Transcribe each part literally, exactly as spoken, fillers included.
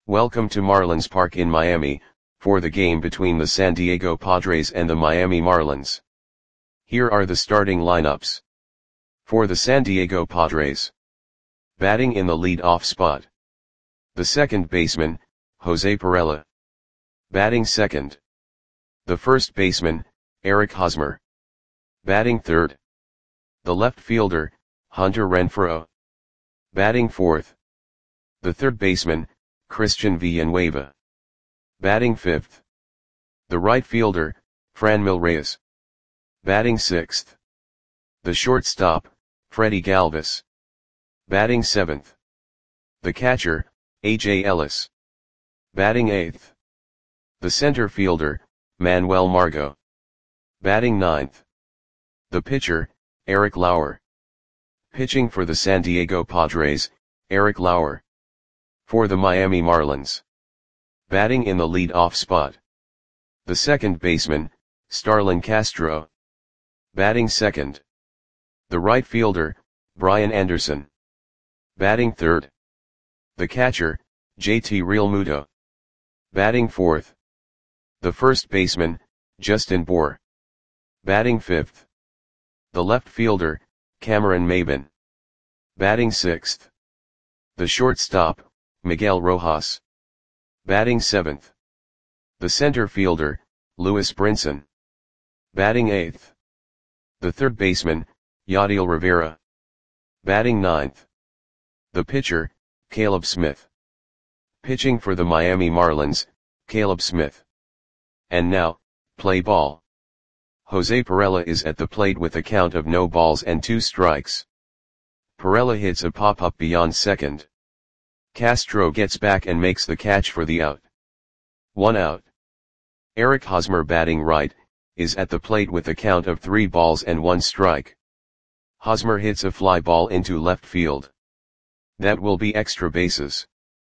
Welcome to Marlins Park in Miami, for the game between the San Diego Padres and the Miami Marlins. Here are the starting lineups. For the San Diego Padres. Batting in the lead-off spot. The second baseman, Jose Pirela. Batting second. The first baseman, Eric Hosmer. Batting third. The left fielder, Hunter Renfroe. Batting fourth. The third baseman, Christian Villanueva. Batting fifth. The right fielder, Franmil Reyes. Batting sixth. The shortstop, Freddie Galvis. Batting seventh. The catcher, A J Ellis. Batting eighth. The center fielder, Manuel Margot. Batting ninth. The pitcher, Eric Lauer. Pitching for the San Diego Padres, Eric Lauer. For the Miami Marlins. Batting in the lead-off spot. The second baseman, Starlin Castro. Batting second. The right fielder, Brian Anderson. Batting third. The catcher, J T Realmuto. Batting fourth. The first baseman, Justin Bour. Batting fifth. The left fielder, Cameron Maybin. Batting sixth. The shortstop, Miguel Rojas. Batting seventh. The center fielder, Louis Brinson. Batting eighth. The third baseman, Yadiel Rivera. Batting ninth. The pitcher, Caleb Smith. Pitching for the Miami Marlins, Caleb Smith. And now, play ball. Jose Pirela is at the plate with a count of no balls and two strikes. Pirela hits a pop-up beyond second. Castro gets back and makes the catch for the out. One out. Eric Hosmer, batting right, is at the plate with a count of three balls and one strike. Hosmer hits a fly ball into left field. That will be extra bases.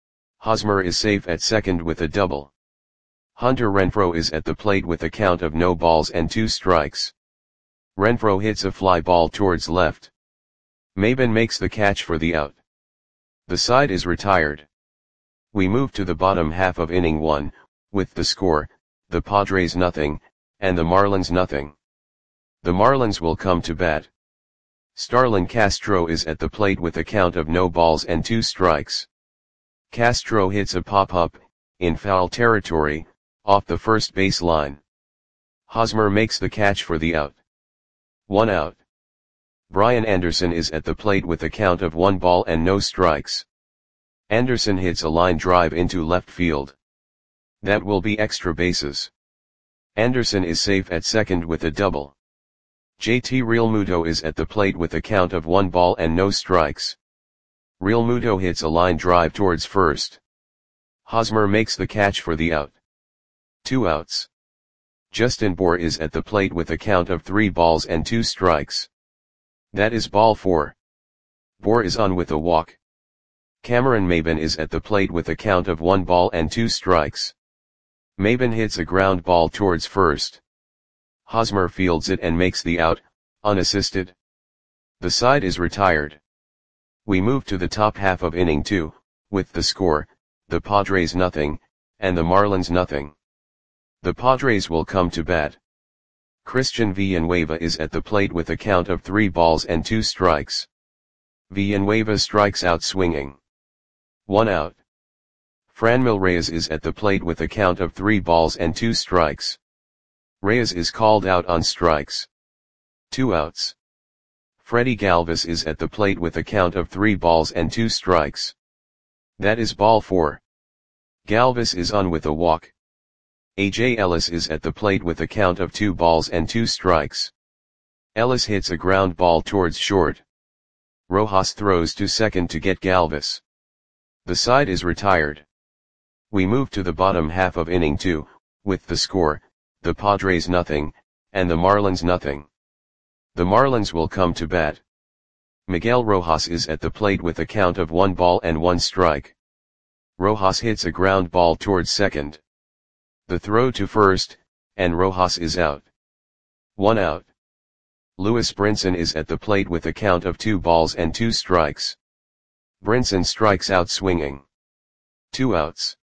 Hosmer is safe at second with a double. Hunter Renfroe is at the plate with a count of no balls and two strikes. Renfroe hits a fly ball towards left. Maybin makes the catch for the out. The side is retired. We move to the bottom half of inning one, with the score, the Padres nothing, and the Marlins nothing. The Marlins will come to bat. Starlin Castro is at the plate with a count of no balls and two strikes. Castro hits a pop-up, in foul territory, off the first base line. Hosmer makes the catch for the out. One out. Brian Anderson is at the plate with a count of one ball and no strikes. Anderson hits a line drive into left field. That will be extra bases. Anderson is safe at second with a double. J T Realmuto is at the plate with a count of one ball and no strikes. Realmuto hits a line drive towards first. Hosmer makes the catch for the out. Two outs. Justin Bour is at the plate with a count of three balls and two strikes. That is ball four. Bour is on with a walk. Cameron Maybin is at the plate with a count of one ball and two strikes. Maybin hits a ground ball towards first. Hosmer fields it and makes the out, unassisted. The side is retired. We move to the top half of inning two, with the score, the Padres nothing, and the Marlins nothing. The Padres will come to bat. Christian Villanueva is at the plate with a count of three balls and two strikes. Villanueva strikes out swinging. One out. Franmil Reyes is at the plate with a count of three balls and two strikes. Reyes is called out on strikes. Two outs. Freddie Galvis is at the plate with a count of three balls and two strikes. That is ball four. Galvis is on with a walk. A J Ellis is at the plate with a count of two balls and two strikes. Ellis hits a ground ball towards short. Rojas throws to second to get Galvis. The side is retired. We move to the bottom half of inning two, with the score, the Padres nothing, and the Marlins nothing. The Marlins will come to bat. Miguel Rojas is at the plate with a count of one ball and one strike. Rojas hits a ground ball towards second. The throw to first, and Rojas is out. One out. Louis Brinson is at the plate with a count of two balls and two strikes. Brinson strikes out swinging. Two outs.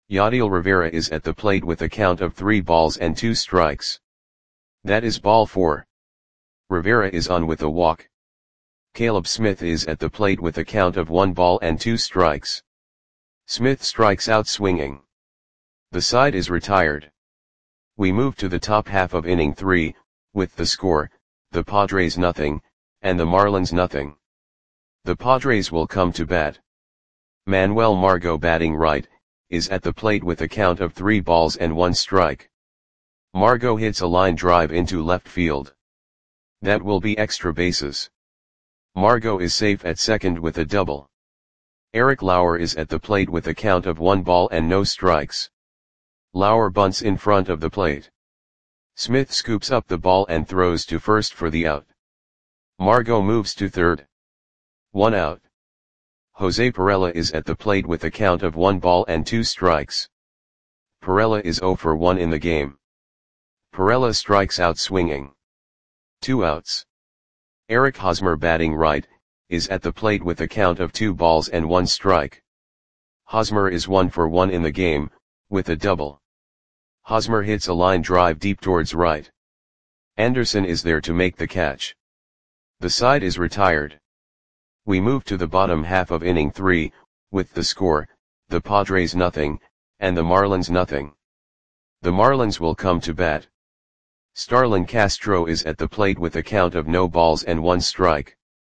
Yadiel Rivera is at the plate with a count of three balls and two strikes. That is ball four. Rivera is on with a walk. Caleb Smith is at the plate with a count of one ball and two strikes. Smith strikes out swinging. The side is retired. We move to the top half of inning three, with the score, the Padres nothing, and the Marlins nothing. The Padres will come to bat. Manuel Margot, batting right, is at the plate with a count of three balls and one strike. Margot hits a line drive into left field. That will be extra bases. Margot is safe at second with a double. Eric Lauer is at the plate with a count of one ball and no strikes. Lauer bunts in front of the plate. Smith scoops up the ball and throws to first for the out. Margot moves to third. One out. Jose Perella is at the plate with a count of one ball and two strikes. Perella is zero for one in the game. Perella strikes out swinging. Two outs. Eric Hosmer, batting right, is at the plate with a count of two balls and one strike. Hosmer is one for one in the game, with a double. Hosmer hits a line drive deep towards right. Anderson is there to make the catch. The side is retired. We move to the bottom half of inning three, with the score, the Padres nothing, and the Marlins nothing. The Marlins will come to bat. Starlin Castro is at the plate with a count of no balls and one strike.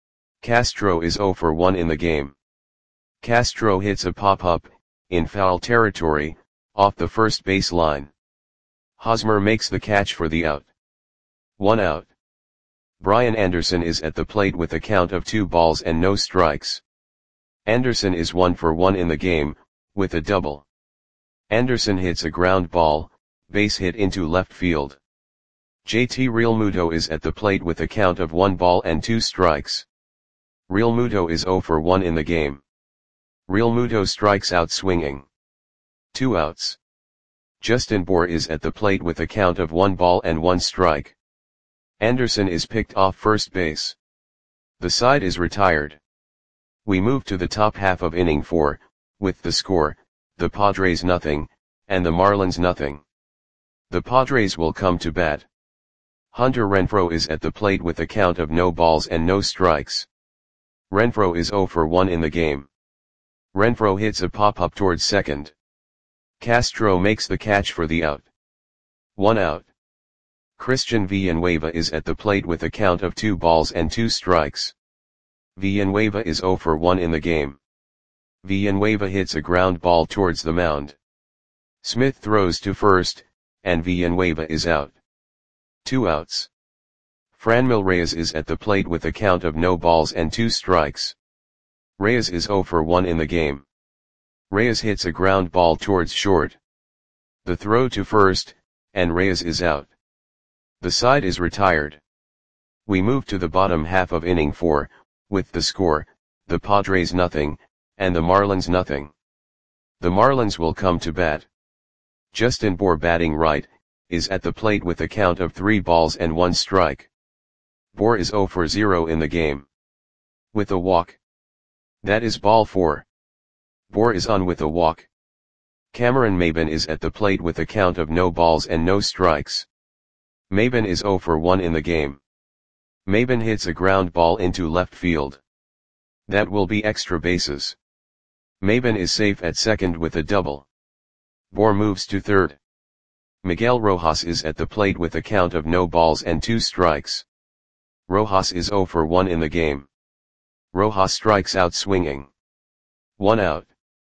Castro is zero for one in the game. Castro hits a pop-up, in foul territory, off the first base line. Hosmer makes the catch for the out. One out. Brian Anderson is at the plate with a count of two balls and no strikes. Anderson is one for one in the game, with a double. Anderson hits a ground ball, base hit into left field. J T Realmuto is at the plate with a count of one ball and two strikes. Realmuto is zero for one in the game. Realmuto strikes out swinging. Two outs. Justin Bour is at the plate with a count of one ball and one strike. Anderson is picked off first base. The side is retired. We move to the top half of inning four, with the score, the Padres nothing, and the Marlins nothing. The Padres will come to bat. Hunter Renfroe is at the plate with a count of no balls and no strikes. Renfroe is zero for one in the game. Renfroe hits a pop-up towards second. Castro makes the catch for the out. One out. Christian Villanueva is at the plate with a count of two balls and two strikes. Villanueva is zero for one in the game. Villanueva hits a ground ball towards the mound. Smith throws to first, and Villanueva is out. Two outs. Franmil Reyes is at the plate with a count of no balls and two strikes. Reyes is zero for one in the game. Reyes hits a ground ball towards short. The throw to first, and Reyes is out. The side is retired. We move to the bottom half of inning four, with the score, the Padres nothing, and the Marlins nothing. The Marlins will come to bat. Justin Bour, batting right, is at the plate with a count of three balls and one strike. Bour is zero for zero in the game. With a walk. That is ball four. Bour is on with a walk. Cameron Maybin is at the plate with a count of no balls and no strikes. Maybin is zero for one in the game. Maybin hits a ground ball into left field. That will be extra bases. Maybin is safe at second with a double. Bour moves to third. Miguel Rojas is at the plate with a count of no balls and two strikes. Rojas is zero for one in the game. Rojas strikes out swinging. One out.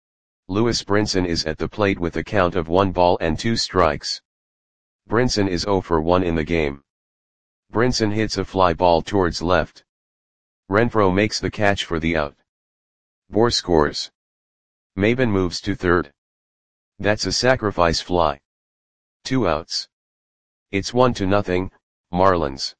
Lewis Brinson is at the plate with a count of one ball and two strikes. Brinson is zero for one in the game. Brinson hits a fly ball towards left. Renfroe makes the catch for the out. Bour scores. Maybin moves to third. That's a sacrifice fly. Two outs. It's one to nothing, Marlins.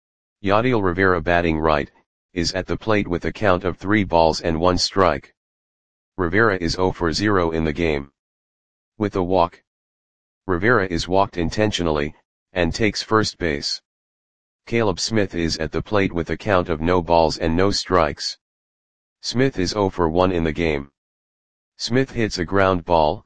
Yadiel Rivera, batting right, is at the plate with a count of three balls and one strike. Rivera is zero for zero in the game. With a walk. Rivera is walked intentionally, and takes first base. Caleb Smith is at the plate with a count of no balls and no strikes. Smith is zero for one in the game. Smith hits a ground ball,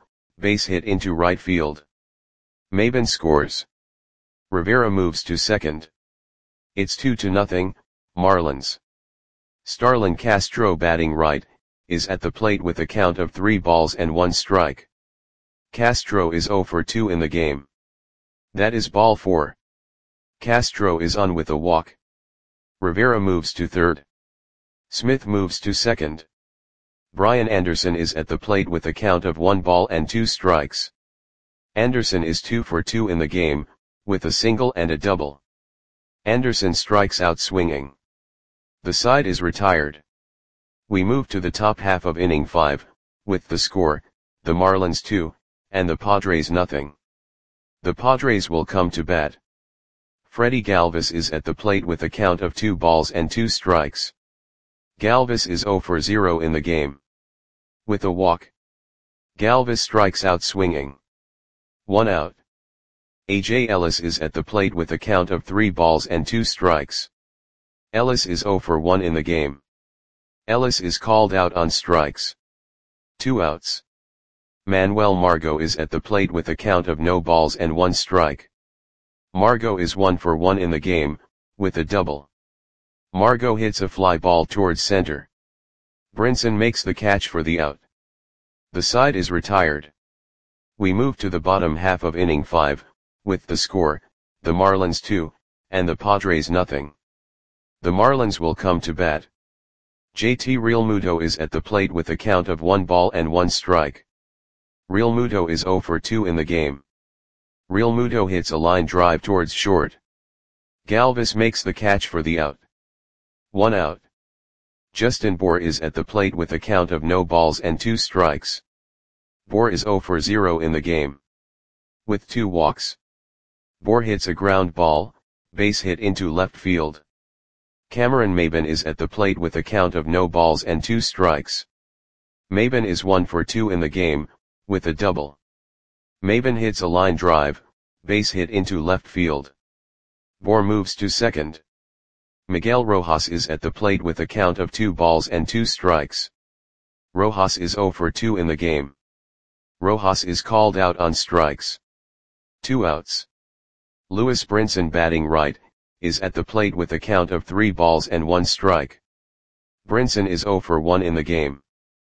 base hit into right field. Maben scores. Rivera moves to second. It's two to nothing, Marlins. Starlin Castro, batting right, is at the plate with a count of three balls and one strike. Castro is oh for two in the game. That is ball four. Castro is on with a walk. Rivera moves to third. Smith moves to second. Brian Anderson is at the plate with a count of one ball and two strikes. Anderson is two for two in the game, with a single and a double. Anderson strikes out swinging. The side is retired. We move to the top half of inning five, with the score, the Marlins two, and the Padres nothing. The Padres will come to bat. Freddie Galvis is at the plate with a count of two balls and two strikes. Galvis is oh for zero in the game. With a walk. Galvis strikes out swinging. One out. A J Ellis is at the plate with a count of three balls and two strikes. Ellis is oh for one in the game. Ellis is called out on strikes. Two outs. Manuel Margot is at the plate with a count of no balls and one strike. Margot is one for one in the game, with a double. Margot hits a fly ball towards center. Brinson makes the catch for the out. The side is retired. We move to the bottom half of inning five, with the score, the Marlins two, and the Padres nothing. The Marlins will come to bat. J T Realmuto is at the plate with a count of one ball and one strike. Realmuto is oh for two in the game. Realmuto hits a line drive towards short. Galvis makes the catch for the out. One out. Justin Bour is at the plate with a count of no balls and two strikes. Bour is oh for zero in the game. With two walks. Bour hits a ground ball, base hit into left field. Cameron Maben is at the plate with a count of no balls and two strikes. Maben is one for two in the game, with a double. Maben hits a line drive, base hit into left field. Bour moves to second. Miguel Rojas is at the plate with a count of two balls and two strikes. Rojas is oh for two in the game. Rojas is called out on strikes. Two outs. Lewis Brinson, batting right, is at the plate with a count of three balls and one strike. Brinson is oh for one in the game.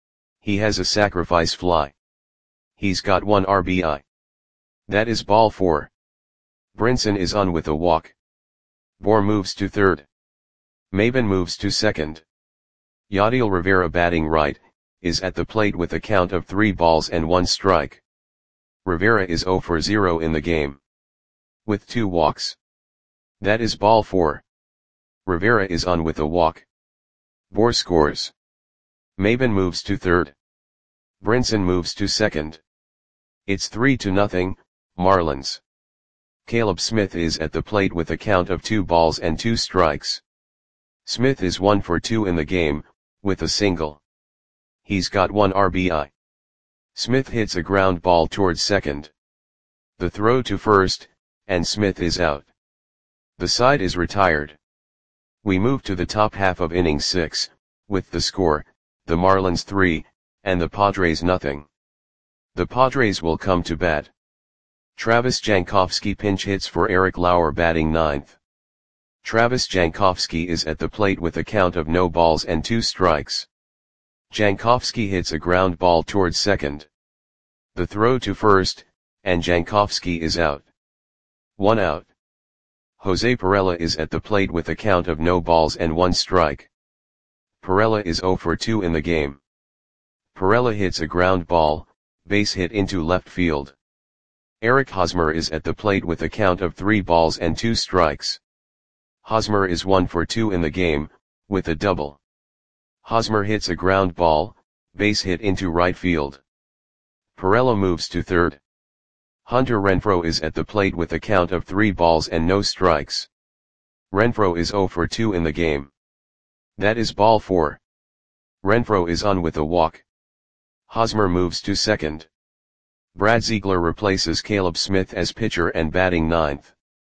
He has a sacrifice fly. He's got one R B I. That is ball four. Brinson is on with a walk. Bour moves to third. Maben moves to second. Yadiel Rivera, batting right, is at the plate with a count of three balls and one strike. Rivera is oh for zero in the game. With two walks. That is ball four. Rivera is on with a walk. Bour scores. Maben moves to third. Brinson moves to second. It's three to nothing, Marlins. Caleb Smith is at the plate with a count of two balls and two strikes. Smith is one for two in the game, with a single. He's got one R B I. Smith hits a ground ball towards second. The throw to first, and Smith is out. The side is retired. We move to the top half of inning six, with the score, the Marlins three, and the Padres nothing. The Padres will come to bat. Travis Jankowski pinch hits for Eric Lauer, batting ninth. Travis Jankowski is at the plate with a count of no balls and two strikes. Jankowski hits a ground ball towards second. The throw to first, and Jankowski is out. One out. Jose Pirela is at the plate with a count of no balls and one strike. Pirela is oh for two in the game. Pirela hits a ground ball, base hit into left field. Eric Hosmer is at the plate with a count of three balls and two strikes. Hosmer is one for two in the game, with a double. Hosmer hits a ground ball, base hit into right field. Pirela moves to third. Hunter Renfroe is at the plate with a count of three balls and no strikes. Renfroe is oh for two in the game. That is ball four. Renfroe is on with a walk. Hosmer moves to second. Brad Ziegler replaces Caleb Smith as pitcher and batting ninth.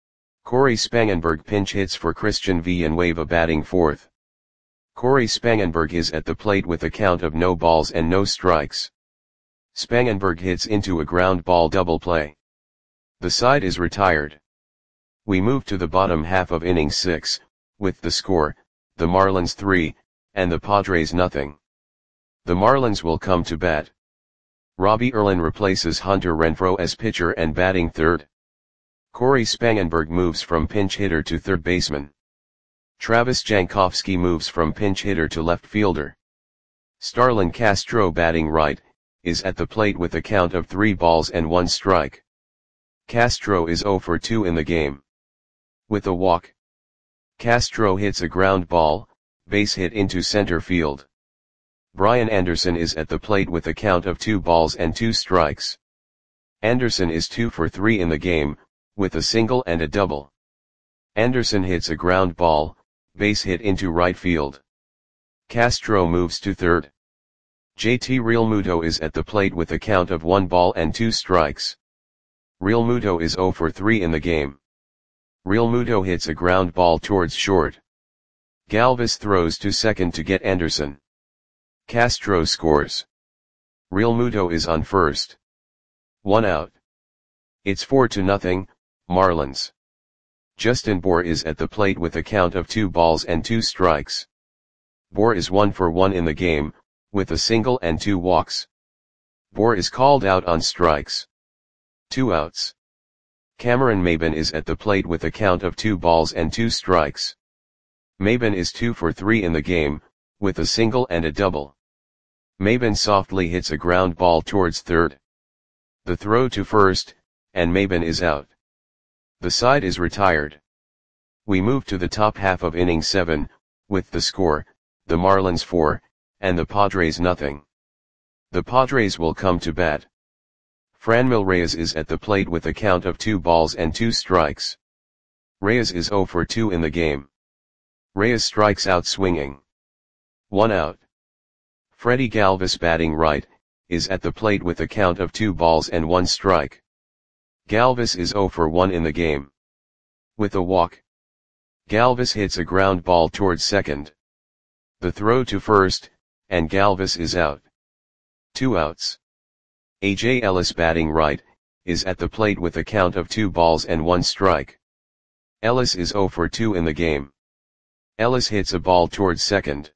Corey Spangenberg pinch hits for Christian Villanueva, batting fourth. Corey Spangenberg is at the plate with a count of no balls and no strikes. Spangenberg hits into a ground ball double play. The side is retired. We move to the bottom half of inning six, with the score, the Marlins three, and the Padres nothing. The Marlins will come to bat. Robbie Erlin replaces Hunter Renfroe as pitcher and batting third. Corey Spangenberg moves from pinch hitter to third baseman. Travis Jankowski moves from pinch hitter to left fielder. Starlin Castro, batting right, is at the plate with a count of three balls and one strike. Castro is oh for two in the game. With a walk, Castro hits a ground ball, base hit into center field. Brian Anderson is at the plate with a count of two balls and two strikes. Anderson is two for three in the game, with a single and a double. Anderson hits a ground ball, base hit into right field. Castro moves to third. J T Realmuto is at the plate with a count of one ball and two strikes. Realmuto is oh for three in the game. Realmuto hits a ground ball towards short. Galvis throws to second to get Anderson. Castro scores. Realmuto is on first. One out. It's four to nothing, Marlins. Justin Bour is at the plate with a count of two balls and two strikes. Bour is one for one in the game, with a single and two walks. Bour is called out on strikes. Two outs. Cameron Maybin is at the plate with a count of two balls and two strikes. Maybin is two for three in the game, with a single and a double. Maybin softly hits a ground ball towards third. The throw to first, and Maybin is out. The side is retired. We move to the top half of inning seven, with the score, the Marlins four, and the Padres nothing. The Padres will come to bat. Franmil Reyes is at the plate with a count of two balls and two strikes. Reyes is oh for two in the game. Reyes strikes out swinging. One out. Freddie Galvis, batting right, is at the plate with a count of two balls and one strike. Galvis is oh for one in the game. With a walk, Galvis hits a ground ball towards second. The throw to first, and Galvis is out. Two outs. A J Ellis, batting right, is at the plate with a count of two balls and one strike. Ellis is oh for two in the game. Ellis hits a ball towards second.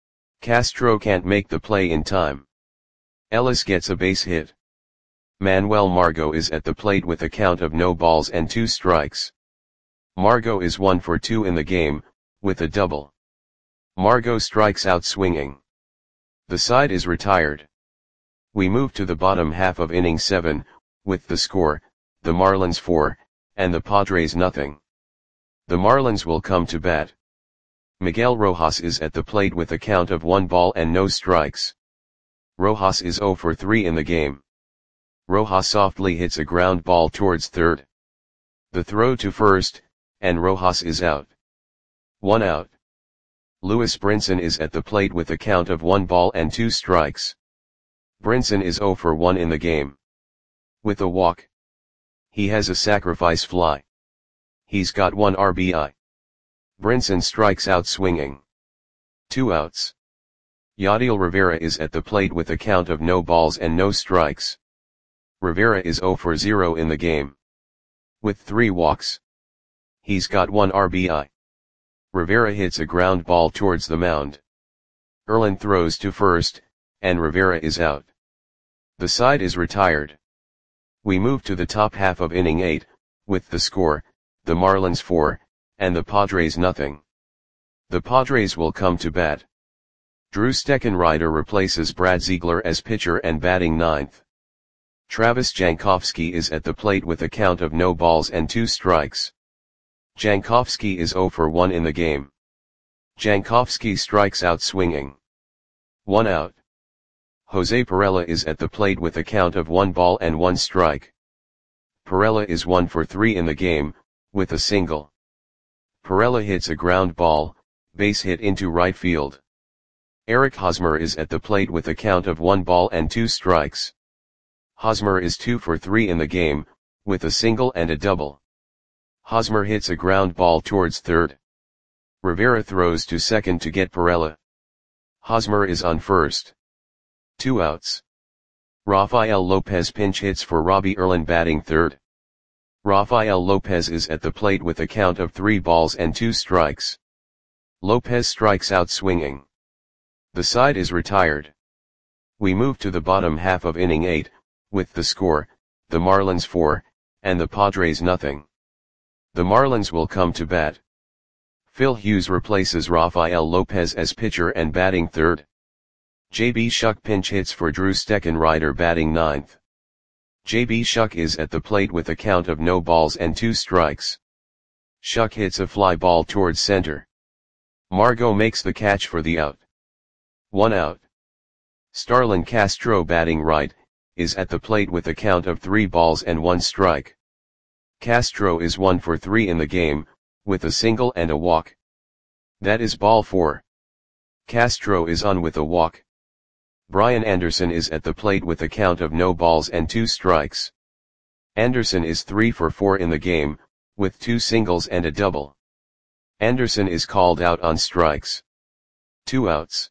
Castro can't make the play in time. Ellis gets a base hit. Manuel Margot is at the plate with a count of no balls and two strikes. Margot is one for two in the game, with a double. Margot strikes out swinging. The side is retired. We move to the bottom half of inning seven, with the score, the Marlins four, and the Padres nothing. The Marlins will come to bat. Miguel Rojas is at the plate with a count of one ball and no strikes. Rojas is oh for three in the game. Rojas softly hits a ground ball towards third. The throw to first, and Rojas is out. One out. Lewis Brinson is at the plate with a count of one ball and two strikes. Brinson is oh for one in the game. With a walk, he has a sacrifice fly. He's got one R B I. Brinson strikes out swinging. Two outs. Yadiel Rivera is at the plate with a count of no balls and no strikes. Rivera is oh for zero in the game. With three walks, he's got one R B I. Rivera hits a ground ball towards the mound. Erlin throws to first, and Rivera is out. The side is retired. We move to the top half of inning eight, with the score, the Marlins four, and the Padres nothing. The Padres will come to bat. Drew Steckenrider replaces Brad Ziegler as pitcher and batting ninth. Travis Jankowski is at the plate with a count of no balls and two strikes. Jankowski is oh for one in the game. Jankowski strikes out swinging. One out. Jose Pirela is at the plate with a count of one ball and one strike. Pirela is one for three in the game, with a single. Pirela hits a ground ball, base hit into right field. Eric Hosmer is at the plate with a count of one ball and two strikes. Hosmer is two for three in the game, with a single and a double. Hosmer hits a ground ball towards third. Rivera throws to second to get Pirela. Hosmer is on first. Two outs. Rafael Lopez pinch hits for Robbie Erlin batting third. Rafael Lopez is at the plate with a count of three balls and two strikes. Lopez strikes out swinging. The side is retired. We move to the bottom half of inning eight, with the score, the Marlins four, and the Padres nothing. The Marlins will come to bat. Phil Hughes replaces Rafael Lopez as pitcher and batting third. J B Shuck pinch hits for Drew Steckenrider batting ninth. J B Shuck is at the plate with a count of no balls and two strikes. Shuck hits a fly ball towards center. Margot makes the catch for the out. One out. Starlin Castro batting right, is at the plate with a count of three balls and one strike. Castro is one for three in the game, with a single and a walk. That is ball four. Castro is on with a walk. Brian Anderson is at the plate with a count of no balls and two strikes. Anderson is three for four in the game, with two singles and a double. Anderson is called out on strikes. Two outs.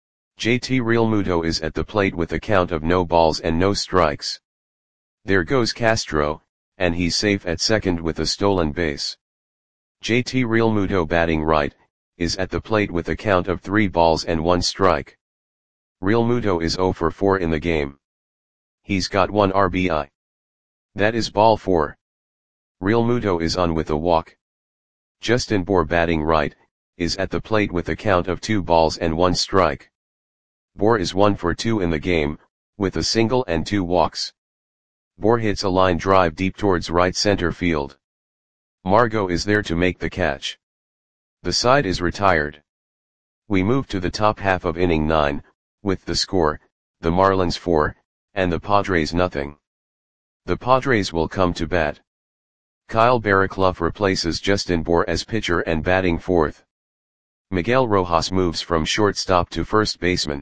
J T Realmuto is at the plate with a count of no balls and no strikes. There goes Castro, and he's safe at second with a stolen base. J T Realmuto batting right, is at the plate with a count of three balls and one strike. Realmuto is zero for four in the game. He's got one R B I. That is ball four. Realmuto is on with a walk. Justin Bour batting right, is at the plate with a count of two balls and one strike. Bour is one for two in the game, with a single and two walks. Bour hits a line drive deep towards right center field. Margot is there to make the catch. The side is retired. We move to the top half of inning nine, with the score, the Marlins four, and the Padres nothing. The Padres will come to bat. Kyle Barraclough replaces Justin Bour as pitcher and batting fourth. Miguel Rojas moves from shortstop to first baseman.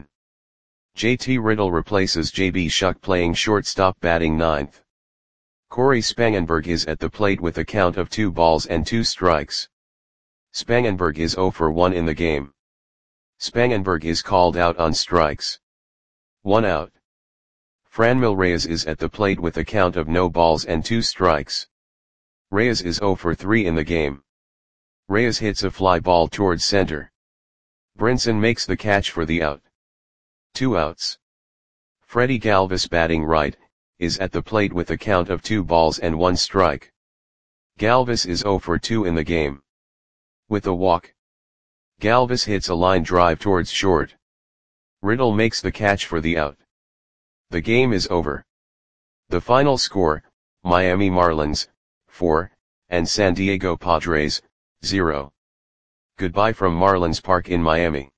J T Riddle replaces J B Shuck playing shortstop batting ninth. Corey Spangenberg is at the plate with a count of two balls and two strikes. Spangenberg is zero for one in the game. Spangenberg is called out on strikes. One out. Franmil Reyes is at the plate with a count of no balls and two strikes. Reyes is zero for three in the game. Reyes hits a fly ball towards center. Brinson makes the catch for the out. Two outs. Freddie Galvis batting right, is at the plate with a count of two balls and one strike. Galvis is zero for two in the game. With a walk. Galvis hits a line drive towards short. Riddle makes the catch for the out. The game is over. The final score, Miami Marlins, four, and San Diego Padres, zero. Goodbye from Marlins Park in Miami.